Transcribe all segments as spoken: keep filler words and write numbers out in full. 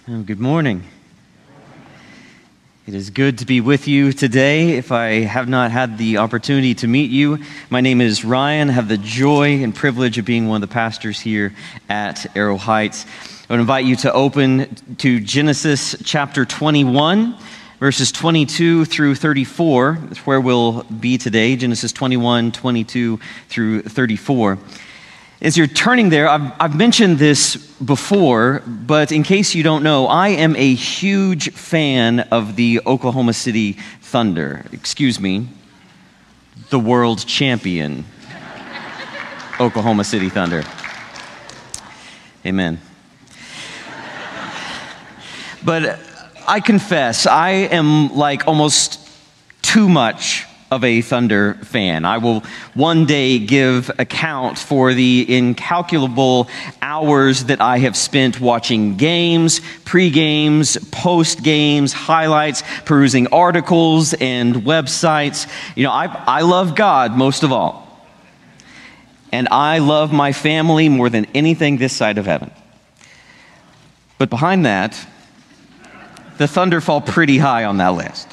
Oh, good morning. It is good to be with you today. If I have not had the opportunity to meet you, my name is Ryan. I have the joy and privilege of being one of the pastors here at Arrow Heights. I would invite you to open to Genesis chapter twenty-one, verses twenty-two through thirty-four. That's where we'll be today, Genesis twenty-one, twenty-two through thirty-four. As you're turning there, I've, I've mentioned this before, but in case you don't know, I am a huge fan of the Oklahoma City Thunder. Excuse me, the world champion Oklahoma City Thunder. Amen. But I confess, I am like almost too much of a Thunder fan. I will one day give account for the incalculable hours that I have spent watching games, pre-games, post-games, highlights, perusing articles and websites. You know, I, I love God most of all. And I love my family more than anything this side of heaven. But behind that, the Thunder fall pretty high on that list.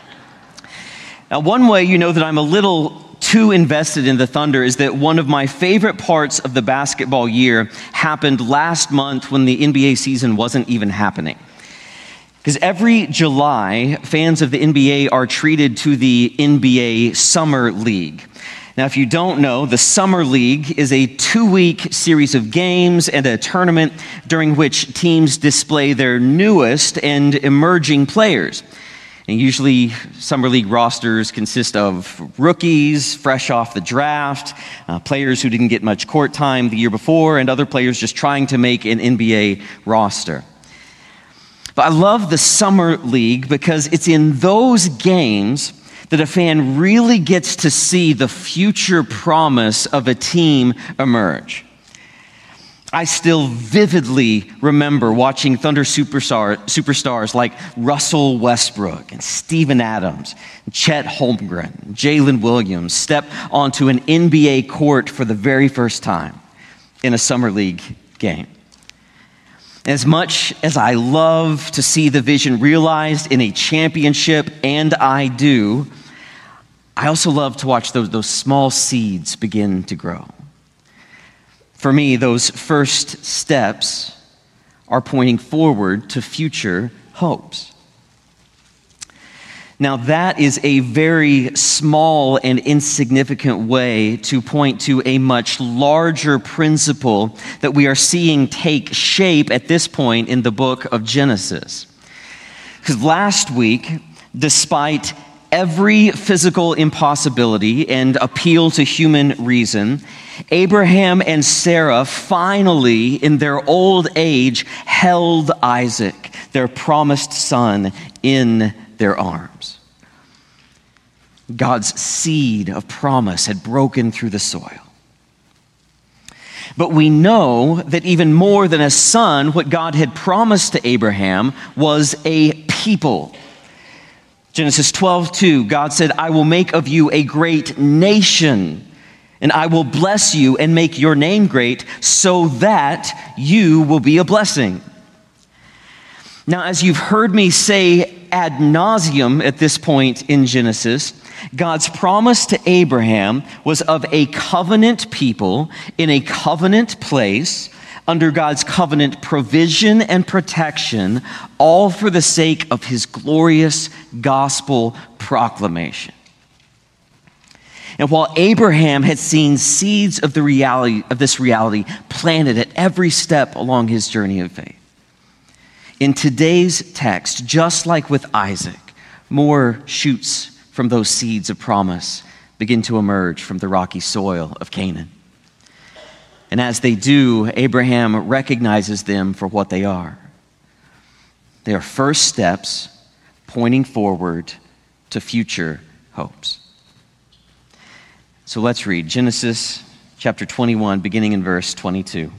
Now, one way you know that I'm a little too invested in the Thunder is that one of my favorite parts of the basketball year happened last month when the N B A season wasn't even happening. Because every July, fans of the N B A are treated to the N B A Summer League. Now, if you don't know, the Summer League is a two-week series of games and a tournament during which teams display their newest and emerging players. And usually, Summer League rosters consist of rookies, fresh off the draft, uh, players who didn't get much court time the year before, and other players just trying to make an N B A roster. But I love the Summer League because it's in those games that a fan really gets to see the future promise of a team emerge. I still vividly remember watching Thunder superstar, superstars like Russell Westbrook and Steven Adams, and Chet Holmgren, and Jalen Williams step onto an N B A court for the very first time in a Summer League game. As much as I love to see the vision realized in a championship, and I do, I also love to watch those, those small seeds begin to grow. For me, those first steps are pointing forward to future hopes. Now, that is a very small and insignificant way to point to a much larger principle that we are seeing take shape at this point in the book of Genesis. Because last week, despite every physical impossibility and appeal to human reason, Abraham and Sarah finally, in their old age, held Isaac, their promised son, in their arms. God's seed of promise had broken through the soil. But we know that even more than a son, what God had promised to Abraham was a people. Genesis twelve two, God said, "I will make of you a great nation, and I will bless you and make your name great so that you will be a blessing." Now, as you've heard me say ad nauseum at this point in Genesis, God's promise to Abraham was of a covenant people in a covenant place under God's covenant provision and protection, all for the sake of his glorious gospel proclamation. And while Abraham had seen seeds of the reality of this reality planted at every step along his journey of faith, in today's text, just like with Isaac, more shoots from those seeds of promise begin to emerge from the rocky soil of Canaan. And as they do, Abraham recognizes them for what they are. They are first steps pointing forward to future hopes. So let's read Genesis chapter twenty-one, beginning in verse twenty-two.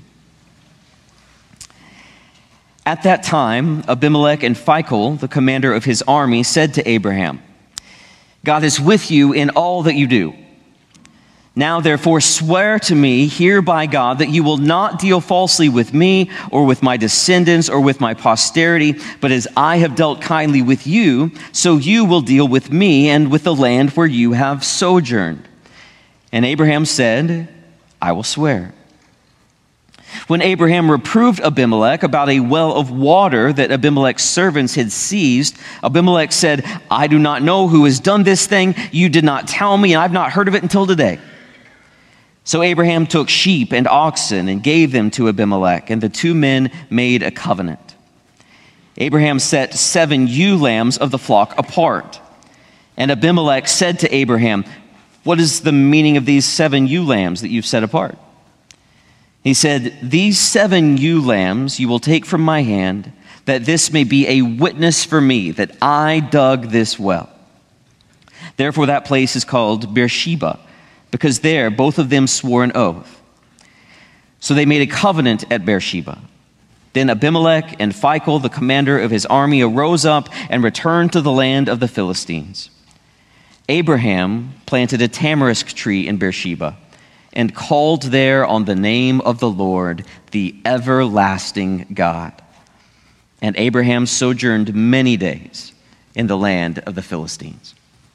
At that time, Abimelech and Phicol, the commander of his army, said to Abraham, "God is with you in all that you do. Now, therefore, swear to me here by God that you will not deal falsely with me or with my descendants or with my posterity, but as I have dealt kindly with you, so you will deal with me and with the land where you have sojourned." And Abraham said, "I will swear." When Abraham reproved Abimelech about a well of water that Abimelech's servants had seized, Abimelech said, "I do not know who has done this thing. You did not tell me, and I've not heard of it until today." So Abraham took sheep and oxen and gave them to Abimelech, and the two men made a covenant. Abraham set seven ewe lambs of the flock apart. And Abimelech said to Abraham, "What is the meaning of these seven ewe lambs that you've set apart?" He said, "These seven ewe lambs you will take from my hand, that this may be a witness for me that I dug this well." Therefore that place is called Beersheba, because there both of them swore an oath. So they made a covenant at Beersheba. Then Abimelech and Phicol, the commander of his army, arose up and returned to the land of the Philistines. Abraham planted a tamarisk tree in Beersheba and called there on the name of the Lord, the everlasting God. And Abraham sojourned many days in the land of the Philistines.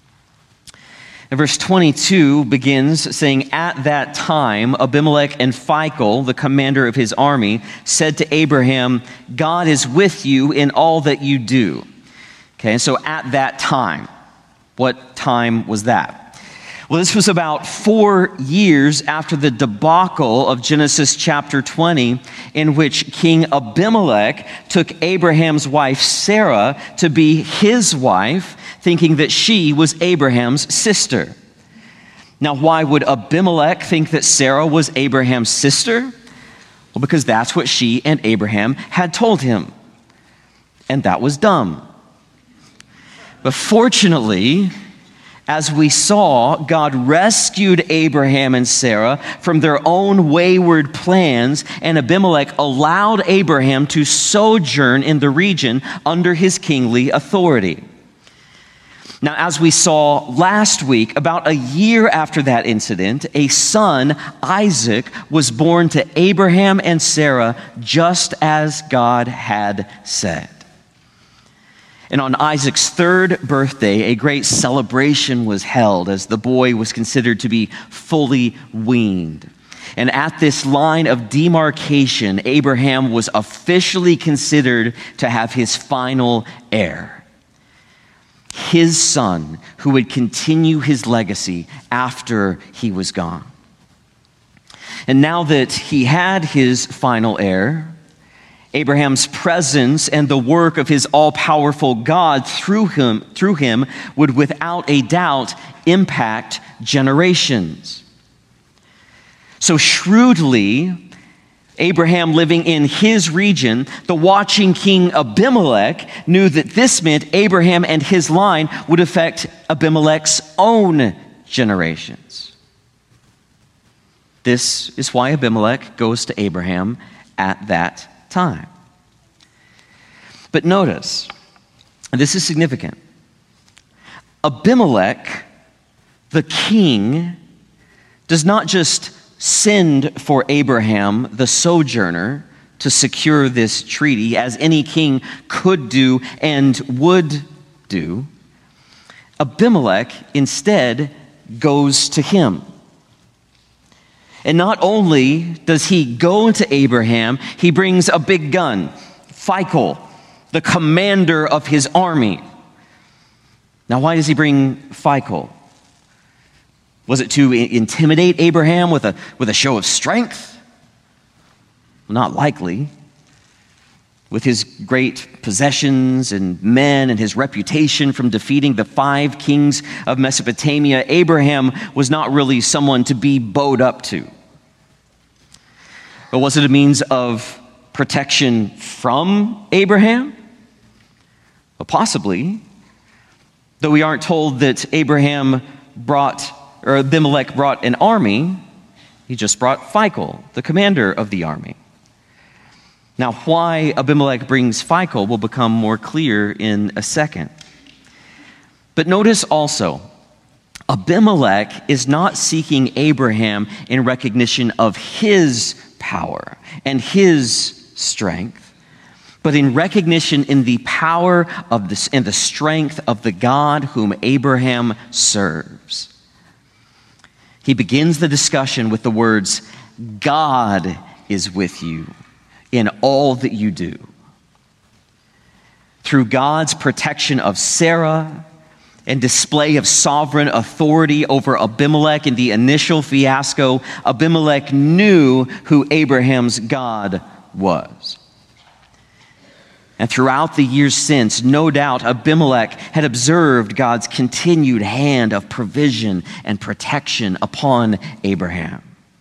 And verse twenty-two begins saying, "At that time, Abimelech and Phicol, the commander of his army, said to Abraham, 'God is with you in all that you do.'" Okay, so at that time, what time was that? Well, this was about four years after the debacle of Genesis chapter twenty, in which King Abimelech took Abraham's wife Sarah to be his wife, thinking that she was Abraham's sister. Now, why would Abimelech think that Sarah was Abraham's sister? Well, because that's what she and Abraham had told him. And that was dumb. But fortunately, as we saw, God rescued Abraham and Sarah from their own wayward plans, and Abimelech allowed Abraham to sojourn in the region under his kingly authority. Now, as we saw last week, about a year after that incident, a son, Isaac, was born to Abraham and Sarah, just as God had said. And on Isaac's third birthday, a great celebration was held as the boy was considered to be fully weaned. And at this line of demarcation, Abraham was officially considered to have his final heir, his son who would continue his legacy after he was gone. And now that he had his final heir, Abraham's presence and the work of his all-powerful God through him, through him would without a doubt impact generations. So shrewdly, Abraham, living in his region, the watching king Abimelech, knew that this meant Abraham and his line would affect Abimelech's own generations. This is why Abimelech goes to Abraham at that time. But notice, and this is significant, Abimelech, the king, does not just send for Abraham, the sojourner, to secure this treaty, as any king could do and would do. Abimelech instead goes to him. And not only does he go to Abraham, he brings a big gun, Phicol, the commander of his army. Now, why does he bring Phicol? Was it to intimidate Abraham with a, with a show of strength? Not likely. With his great possessions and men and his reputation from defeating the five kings of Mesopotamia, Abraham was not really someone to be bowed up to. But was it a means of protection from Abraham? Well, possibly. Though we aren't told that Abraham brought, or Abimelech brought an army, he just brought Phicol, the commander of the army. Now, why Abimelech brings Phicol will become more clear in a second. But notice also, Abimelech is not seeking Abraham in recognition of his power and his strength, but in recognition in the power of this and the strength of the God whom Abraham serves. He begins the discussion with the words, "God is with you in all that you do." Through God's protection of Sarah and display of sovereign authority over Abimelech in the initial fiasco, Abimelech knew who Abraham's God was. And throughout the years since, no doubt Abimelech had observed God's continued hand of provision and protection upon Abraham.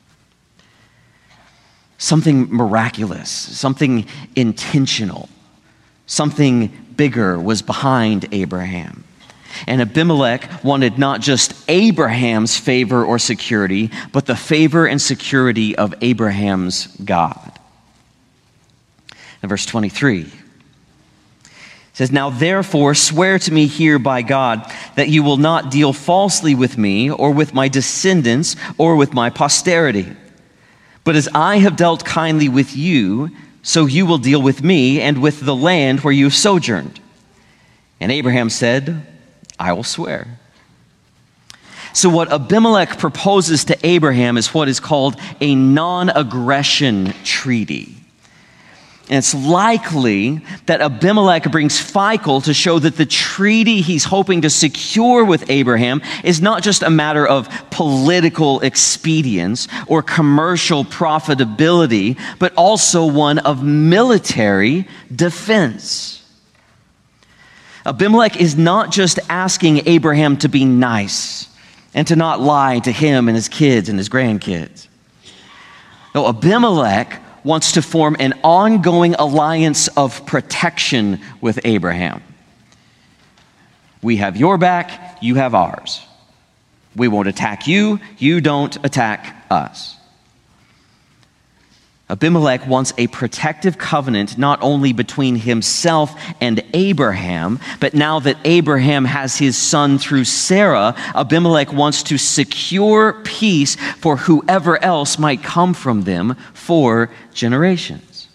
Something miraculous, something intentional, something bigger was behind Abraham. And Abimelech wanted not just Abraham's favor or security, but the favor and security of Abraham's God. In verse twenty-three, it says, "Now therefore swear to me here by God that you will not deal falsely with me or with my descendants or with my posterity. But as I have dealt kindly with you, so you will deal with me and with the land where you have sojourned." And Abraham said, "I will swear." So what Abimelech proposes to Abraham is what is called a non-aggression treaty. And it's likely that Abimelech brings Phicol to show that the treaty he's hoping to secure with Abraham is not just a matter of political expedience or commercial profitability, but also one of military defense. Abimelech is not just asking Abraham to be nice and to not lie to him and his kids and his grandkids. No, Abimelech wants to form an ongoing alliance of protection with Abraham. We have your back, you have ours. We won't attack you, you don't attack us. Abimelech wants a protective covenant not only between himself and Abraham, but now that Abraham has his son through Sarah, Abimelech wants to secure peace for whoever else might come from them for generations.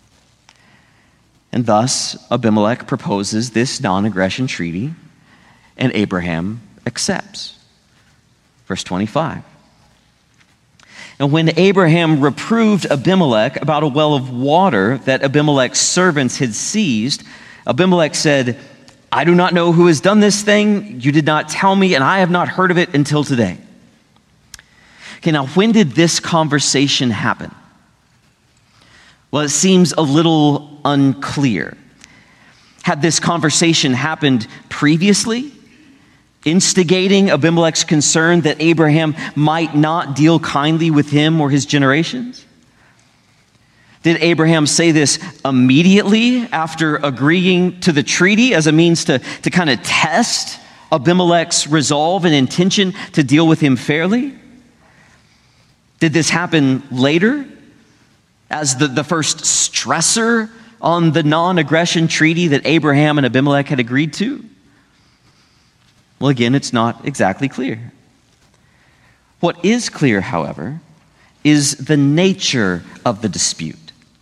And thus, Abimelech proposes this non-aggression treaty, and Abraham accepts. Verse twenty-five. And when Abraham reproved Abimelech about a well of water that Abimelech's servants had seized, Abimelech said, "I do not know who has done this thing. You did not tell me, and I have not heard of it until today." Okay, now when did this conversation happen? Well, it seems a little unclear. Had this conversation happened previously, instigating Abimelech's concern that Abraham might not deal kindly with him or his generations? Did Abraham say this immediately after agreeing to the treaty as a means to, to kind of test Abimelech's resolve and intention to deal with him fairly? Did this happen later as the, the first stressor on the non-aggression treaty that Abraham and Abimelech had agreed to? Well, again, it's not exactly clear. What is clear, however, is the nature of the dispute.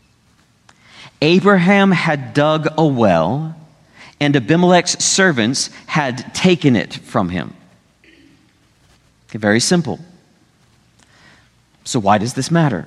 Abraham had dug a well, and Abimelech's servants had taken it from him. Okay, very simple. So why does this matter?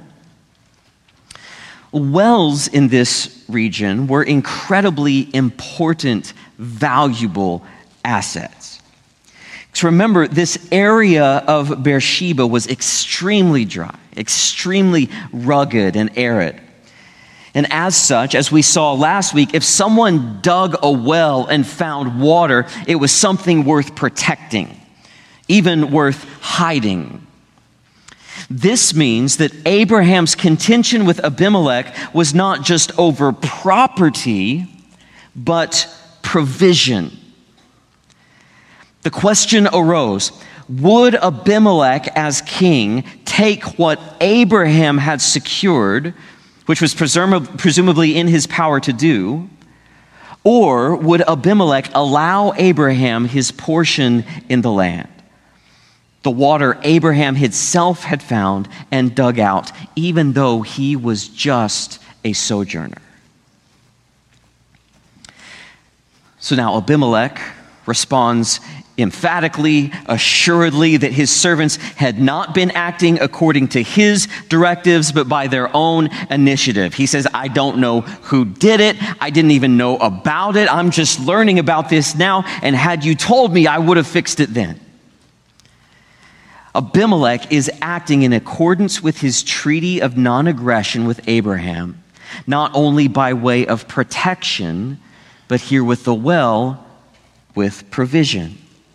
Wells in this region were incredibly important, valuable assets. So remember, this area of Beersheba was extremely dry, extremely rugged and arid. And as such, as we saw last week, if someone dug a well and found water, it was something worth protecting, even worth hiding. This means that Abraham's contention with Abimelech was not just over property, but provision. The question arose, would Abimelech as king take what Abraham had secured, which was presum- presumably in his power to do, or would Abimelech allow Abraham his portion in the land? the water Abraham himself had found and dug out, even though he was just a sojourner. So now Abimelech responds emphatically, assuredly, that his servants had not been acting according to his directives, but by their own initiative. He says, I don't know who did it. I didn't even know about it. I'm just learning about this now. And had you told me, I would have fixed it then. Abimelech is acting in accordance with his treaty of non-aggression with Abraham, not only by way of protection, but here with the well, with provision.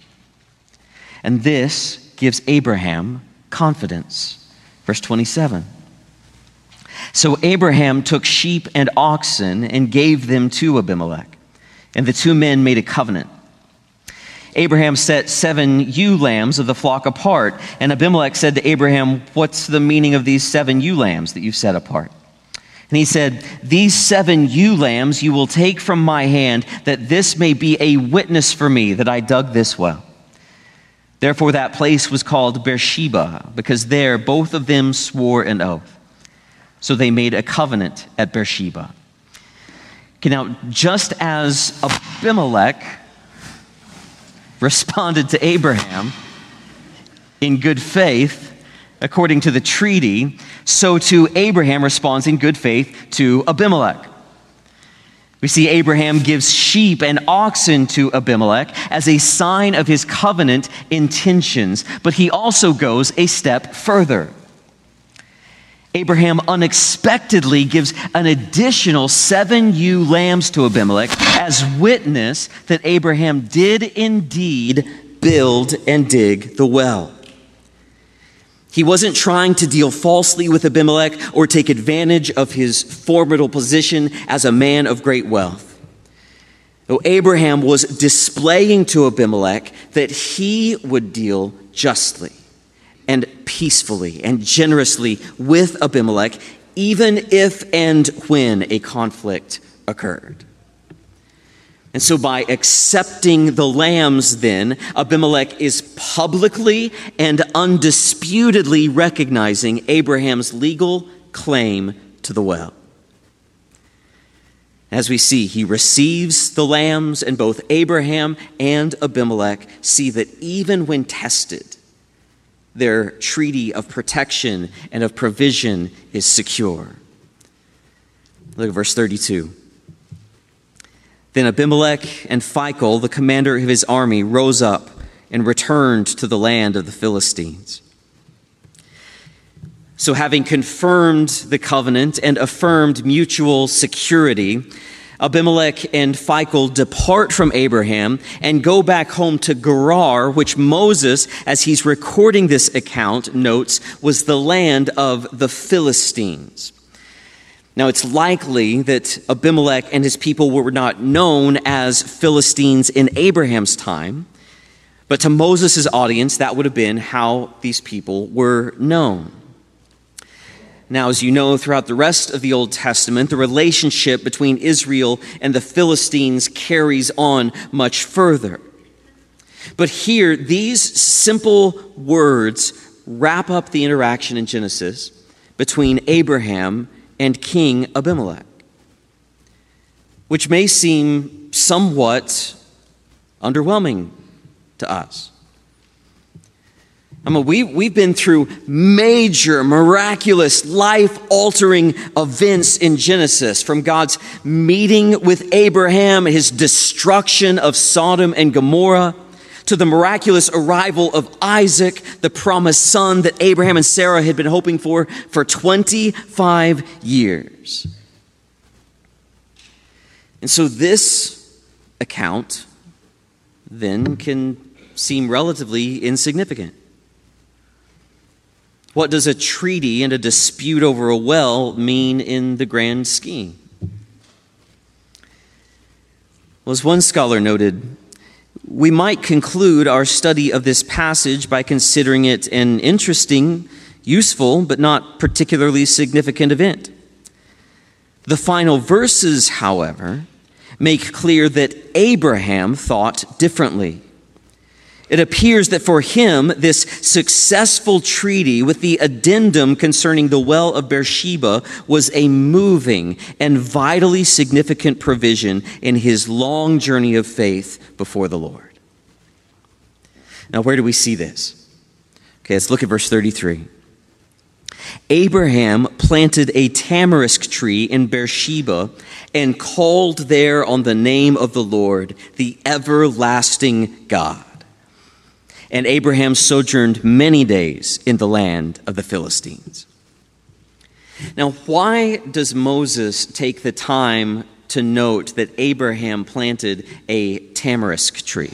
And this gives Abraham confidence. Verse twenty-seven. So Abraham took sheep and oxen and gave them to Abimelech, and the two men made a covenant. Abraham set seven ewe lambs of the flock apart, and Abimelech said to Abraham, what's the meaning of these seven ewe lambs that you've set apart? And he said, these seven ewe lambs you will take from my hand, that this may be a witness for me that I dug this well. Therefore that place was called Beersheba, because there both of them swore an oath. So they made a covenant at Beersheba. Okay, now, just as Abimelech responded to Abraham in good faith, according to the treaty, so too Abraham responds in good faith to Abimelech. We see Abraham gives sheep and oxen to Abimelech as a sign of his covenant intentions, but he also goes a step further. Abraham unexpectedly gives an additional seven ewe lambs to Abimelech as witness that Abraham did indeed build and dig the well. He wasn't trying to deal falsely with Abimelech or take advantage of his formidable position as a man of great wealth. Though Abraham was displaying to Abimelech that he would deal justly and peacefully and generously with Abimelech, even if and when a conflict occurred. And so by accepting the lambs then, Abimelech is publicly and undisputedly recognizing Abraham's legal claim to the well. As we see, he receives the lambs, and both Abraham and Abimelech see that even when tested, their treaty of protection and of provision is secure. Look at verse thirty-two. Then Abimelech and Phicol, the commander of his army, rose up and returned to the land of the Philistines. So having confirmed the covenant and affirmed mutual security, Abimelech and Phicol depart from Abraham and go back home to Gerar, which Moses, as he's recording this account, notes was the land of the Philistines. Now, it's likely that Abimelech and his people were not known as Philistines in Abraham's time, but to Moses' audience, that would have been how these people were known. Now, as you know, throughout the rest of the Old Testament, the relationship between Israel and the Philistines carries on much further. But here, these simple words wrap up the interaction in Genesis between Abraham and King Abimelech, which may seem somewhat underwhelming to us. I mean, we, we've been through major, miraculous, life-altering events in Genesis, from God's meeting with Abraham, his destruction of Sodom and Gomorrah, to the miraculous arrival of Isaac, the promised son that Abraham and Sarah had been hoping for for twenty-five years. And so this account then can seem relatively insignificant. What does a treaty and a dispute over a well mean in the grand scheme? Well, as one scholar noted, we might conclude our study of this passage by considering it an interesting, useful, but not particularly significant event. The final verses, however, make clear that Abraham thought differently. It appears that for him, this successful treaty with the addendum concerning the well of Beersheba was a moving and vitally significant provision in his long journey of faith before the Lord. Now, where do we see this? Okay, let's look at verse thirty-three. Abraham planted a tamarisk tree in Beersheba and called there on the name of the Lord, the everlasting God. And Abraham sojourned many days in the land of the Philistines. Now, why does Moses take the time to note that Abraham planted a tamarisk tree?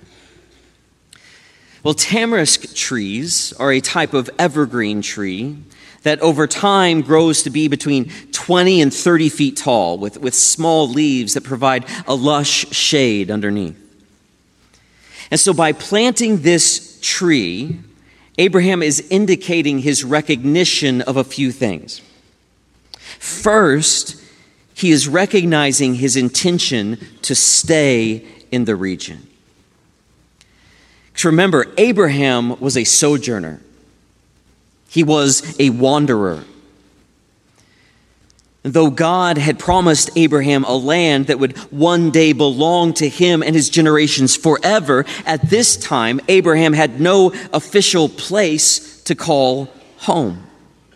Well, tamarisk trees are a type of evergreen tree that over time grows to be between twenty and thirty feet tall with, with small leaves that provide a lush shade underneath. And so by planting this tree, Abraham is indicating his recognition of a few things. First, he is recognizing his intention to stay in the region. Because remember, Abraham was a sojourner. He was a wanderer. Though God had promised Abraham a land that would one day belong to him and his generations forever, at this time, Abraham had no official place to call home.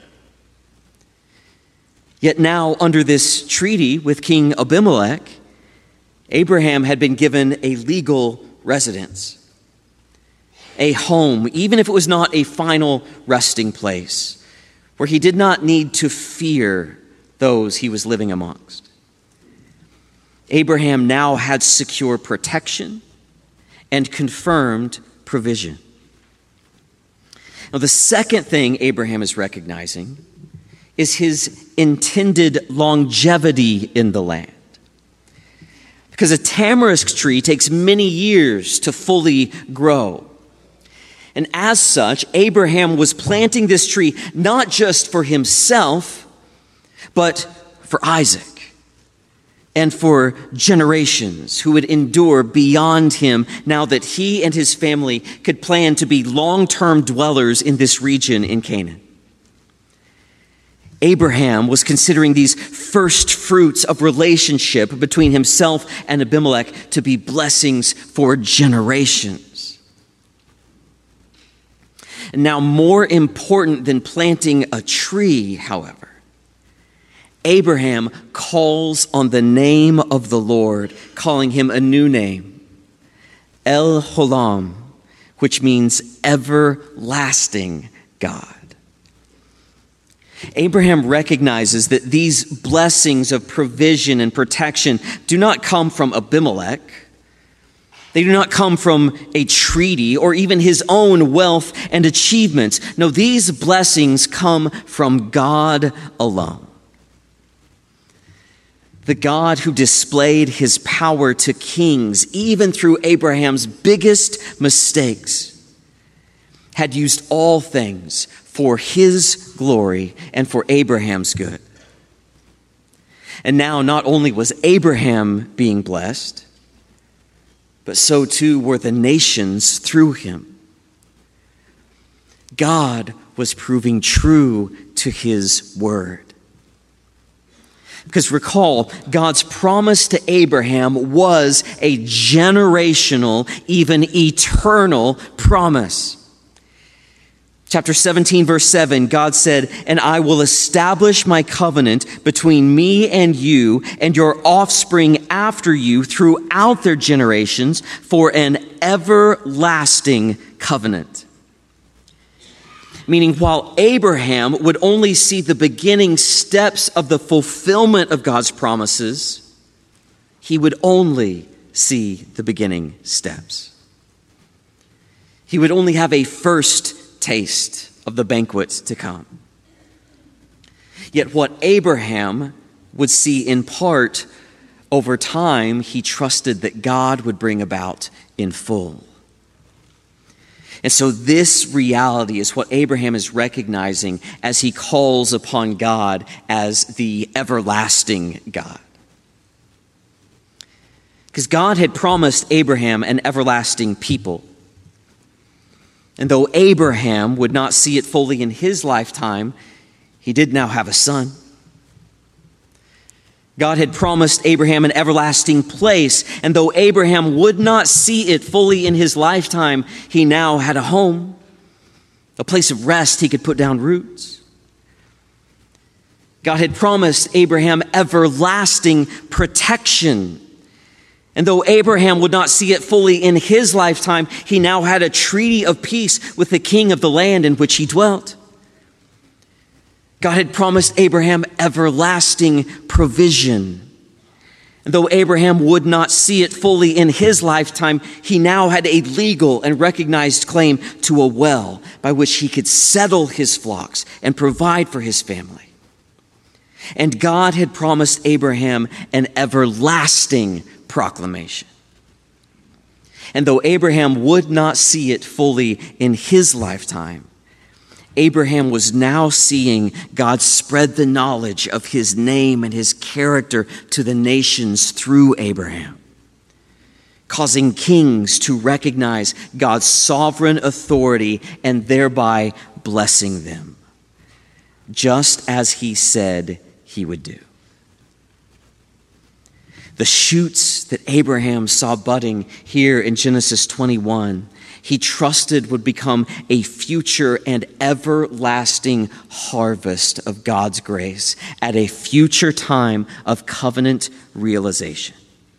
Yet now, under this treaty with King Abimelech, Abraham had been given a legal residence, a home, even if it was not a final resting place, where he did not need to fear those he was living amongst. Abraham now had secure protection and confirmed provision. Now, the second thing Abraham is recognizing is his intended longevity in the land. Because a tamarisk tree takes many years to fully grow. And as such, Abraham was planting this tree not just for himself, but for Isaac and for generations who would endure beyond him now that he and his family could plan to be long-term dwellers in this region in Canaan. Abraham was considering these first fruits of relationship between himself and Abimelech to be blessings for generations. And now, more important than planting a tree, however, Abraham calls on the name of the Lord, calling him a new name, El Olam, which means everlasting God. Abraham recognizes that these blessings of provision and protection do not come from Abimelech. They do not come from a treaty or even his own wealth and achievements. No, these blessings come from God alone. The God who displayed his power to kings, even through Abraham's biggest mistakes, had used all things for his glory and for Abraham's good. And now not only was Abraham being blessed, but so too were the nations through him. God was proving true to his word. Because recall, God's promise to Abraham was a generational, even eternal promise. Chapter seventeen, verse seven, God said, "And I will establish my covenant between me and you and your offspring after you throughout their generations for an everlasting covenant." Meaning, while Abraham would only see the beginning steps of the fulfillment of God's promises, he would only see the beginning steps. He would only have a first taste of the banquet to come. Yet what Abraham would see in part, over time, he trusted that God would bring about in full. And so this reality is what Abraham is recognizing as he calls upon God as the everlasting God. Because God had promised Abraham an everlasting people. And though Abraham would not see it fully in his lifetime, he did now have a son. God had promised Abraham an everlasting place, and though Abraham would not see it fully in his lifetime, he now had a home, a place of rest he could put down roots. God had promised Abraham everlasting protection. And though Abraham would not see it fully in his lifetime, he now had a treaty of peace with the king of the land in which he dwelt. God had promised Abraham everlasting provision. And though Abraham would not see it fully in his lifetime, he now had a legal and recognized claim to a well by which he could settle his flocks and provide for his family. And God had promised Abraham an everlasting proclamation. And though Abraham would not see it fully in his lifetime, Abraham was now seeing God spread the knowledge of his name and his character to the nations through Abraham, causing kings to recognize God's sovereign authority and thereby blessing them, just as he said he would do. The shoots that Abraham saw budding here in Genesis twenty-one, he trusted would become a future and everlasting harvest of God's grace at a future time of covenant realization.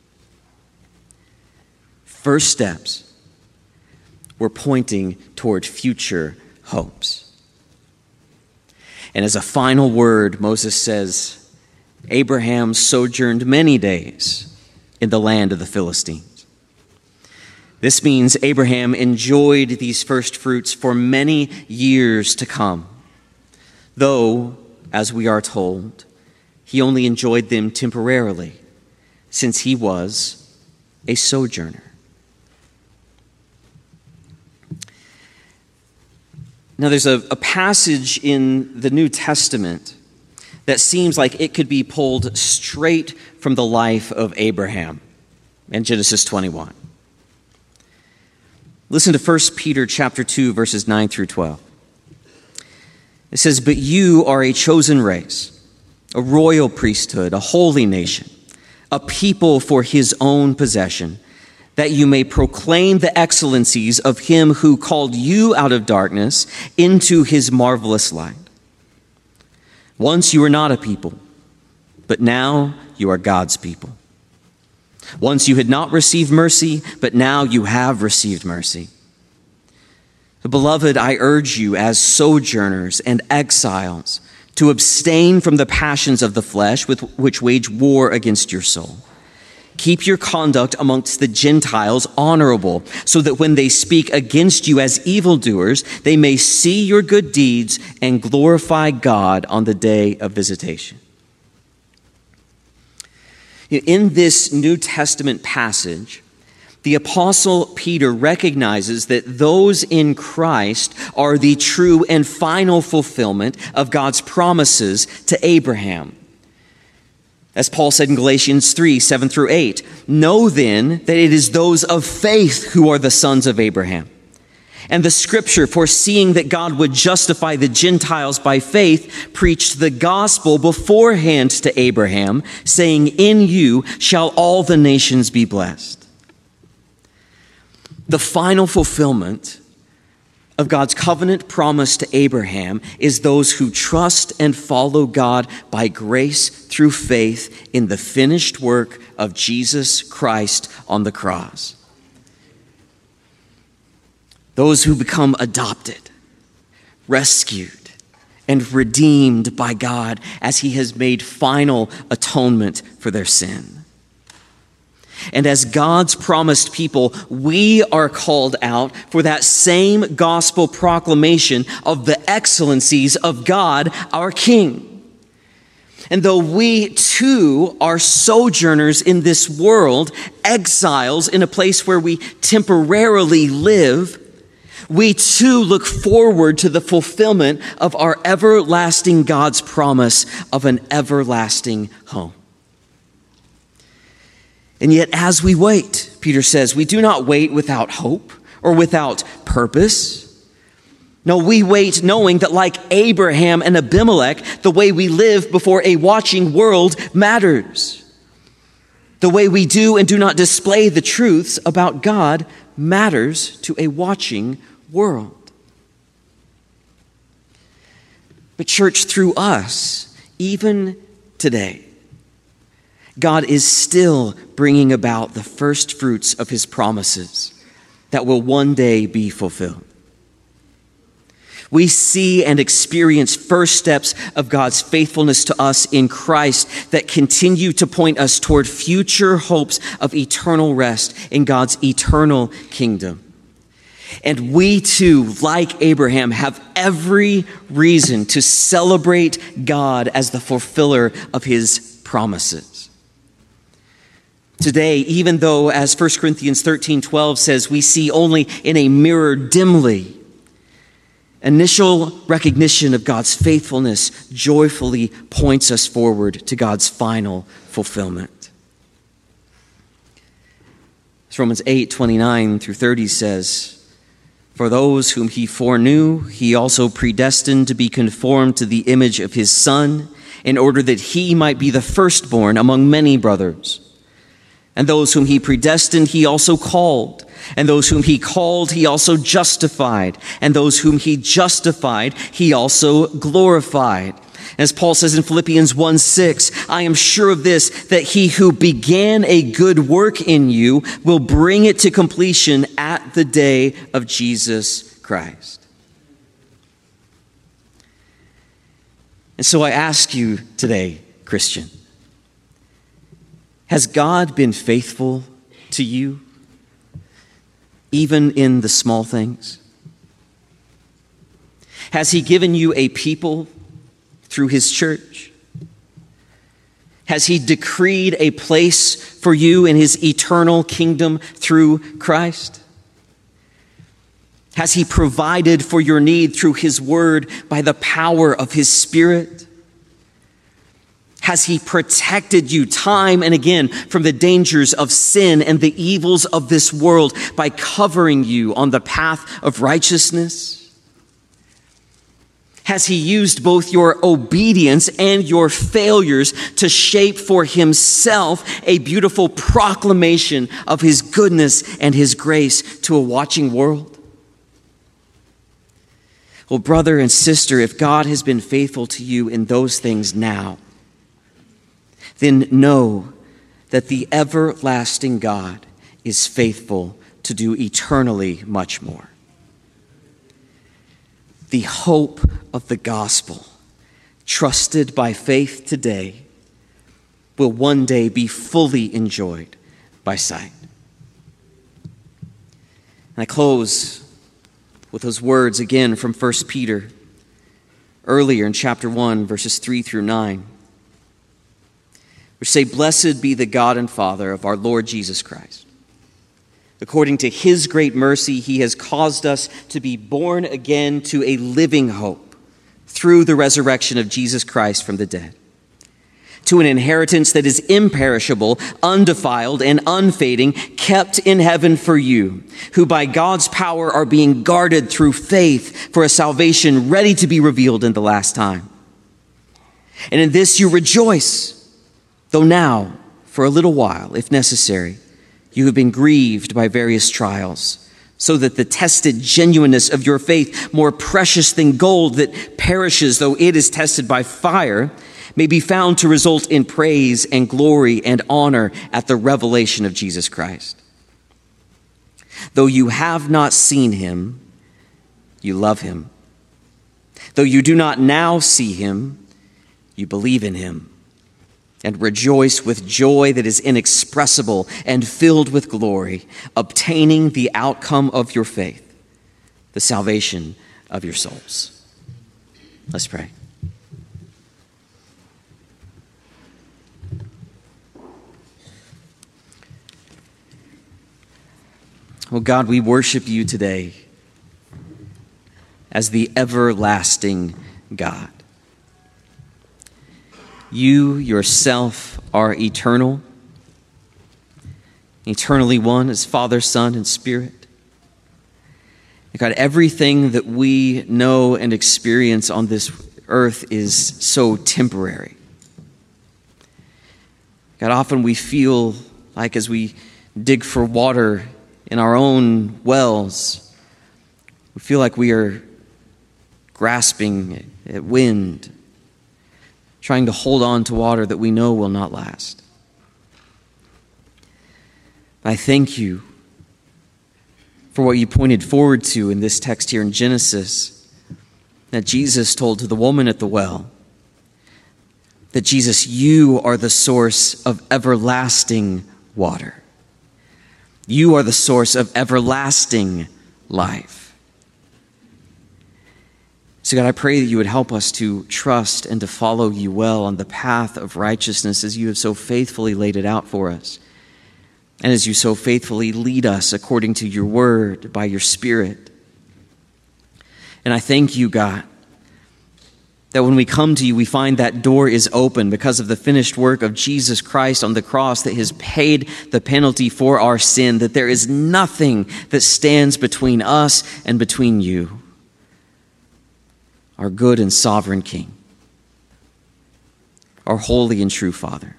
First steps were pointing toward future hopes. And as a final word, Moses says, Abraham sojourned many days in the land of the Philistines. This means Abraham enjoyed these first fruits for many years to come, though, as we are told, he only enjoyed them temporarily, since he was a sojourner. Now, there's a, a passage in the New Testament that seems like it could be pulled straight from the life of Abraham in Genesis twenty-one. Listen to First Peter chapter two, verses nine through twelve. It says, "But you are a chosen race, a royal priesthood, a holy nation, a people for his own possession, that you may proclaim the excellencies of him who called you out of darkness into his marvelous light. Once you were not a people, but now you are God's people. Once you had not received mercy, but now you have received mercy. Beloved, I urge you as sojourners and exiles to abstain from the passions of the flesh with which wage war against your soul. Keep your conduct amongst the Gentiles honorable, so that when they speak against you as evildoers, they may see your good deeds and glorify God on the day of visitation." In this New Testament passage, the Apostle Peter recognizes that those in Christ are the true and final fulfillment of God's promises to Abraham. As Paul said in Galatians three, seven through eight, "Know then that it is those of faith who are the sons of Abraham. And the scripture, foreseeing that God would justify the Gentiles by faith, preached the gospel beforehand to Abraham, saying, 'In you shall all the nations be blessed.'" The final fulfillment of God's covenant promise to Abraham is those who trust and follow God by grace through faith in the finished work of Jesus Christ on the cross. Those who become adopted, rescued, and redeemed by God as he has made final atonement for their sin. And as God's promised people, we are called out for that same gospel proclamation of the excellencies of God, our King. And though we too are sojourners in this world, exiles in a place where we temporarily live, we too look forward to the fulfillment of our everlasting God's promise of an everlasting home. And yet as we wait, Peter says, we do not wait without hope or without purpose. No, we wait knowing that like Abraham and Abimelech, the way we live before a watching world matters. The way we do and do not display the truths about God matters to a watching world. But church, through us, even today, God is still bringing about the first fruits of his promises that will one day be fulfilled. We see and experience first steps of God's faithfulness to us in Christ that continue to point us toward future hopes of eternal rest in God's eternal kingdom. And we too, like Abraham, have every reason to celebrate God as the fulfiller of his promises. Today, even though, as First Corinthians thirteen twelve says, we see only in a mirror dimly, initial recognition of God's faithfulness joyfully points us forward to God's final fulfillment. As Romans eight twenty-nine through thirty says, "For those whom he foreknew, he also predestined to be conformed to the image of his Son, in order that he might be the firstborn among many brothers. And those whom he predestined, he also called. And those whom he called, he also justified. And those whom he justified, he also glorified." As Paul says in Philippians one six, "I am sure of this, that he who began a good work in you will bring it to completion at the day of Jesus Christ." And so I ask you today, Christian, has God been faithful to you, even in the small things? Has he given you a people through his church? Has he decreed a place for you in his eternal kingdom through Christ? Has he provided for your need through his word by the power of his Spirit? Has he protected you time and again from the dangers of sin and the evils of this world by covering you on the path of righteousness? Has he used both your obedience and your failures to shape for himself a beautiful proclamation of his goodness and his grace to a watching world? Well, brother and sister, if God has been faithful to you in those things now, then know that the everlasting God is faithful to do eternally much more. The hope of the gospel, trusted by faith today, will one day be fully enjoyed by sight. And I close with those words again from First Peter, earlier in chapter one, verses three through nine. Which say, "Blessed be the God and Father of our Lord Jesus Christ. According to his great mercy, he has caused us to be born again to a living hope through the resurrection of Jesus Christ from the dead, to an inheritance that is imperishable, undefiled, and unfading, kept in heaven for you, who by God's power are being guarded through faith for a salvation ready to be revealed in the last time. And in this you rejoice, though now, for a little while, if necessary, you have been grieved by various trials, so that the tested genuineness of your faith, more precious than gold that perishes though it is tested by fire, may be found to result in praise and glory and honor at the revelation of Jesus Christ. Though you have not seen him, you love him. Though you do not now see him, you believe in him and rejoice with joy that is inexpressible and filled with glory, obtaining the outcome of your faith, the salvation of your souls." Let's pray. Oh God, we worship you today as the everlasting God. You yourself are eternal, eternally one as Father, Son, and Spirit. God, everything that we know and experience on this earth is so temporary. God, often we feel like as we dig for water in our own wells, we feel like we are grasping at wind, trying to hold on to water that we know will not last. I thank you for what you pointed forward to in this text here in Genesis, that Jesus told to the woman at the well, that Jesus, you are the source of everlasting water. You are the source of everlasting life. So God, I pray that you would help us to trust and to follow you well on the path of righteousness as you have so faithfully laid it out for us. And as you so faithfully lead us according to your word by your Spirit. And I thank you, God, that when we come to you, we find that door is open because of the finished work of Jesus Christ on the cross that has paid the penalty for our sin, that there is nothing that stands between us and between you, our good and sovereign King, our holy and true Father.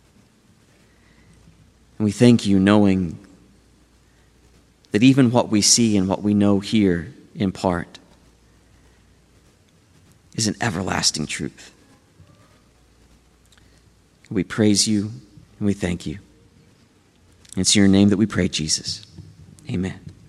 And we thank you knowing that even what we see and what we know here in part is an everlasting truth. We praise you and we thank you. It's in your name that we pray, Jesus. Amen.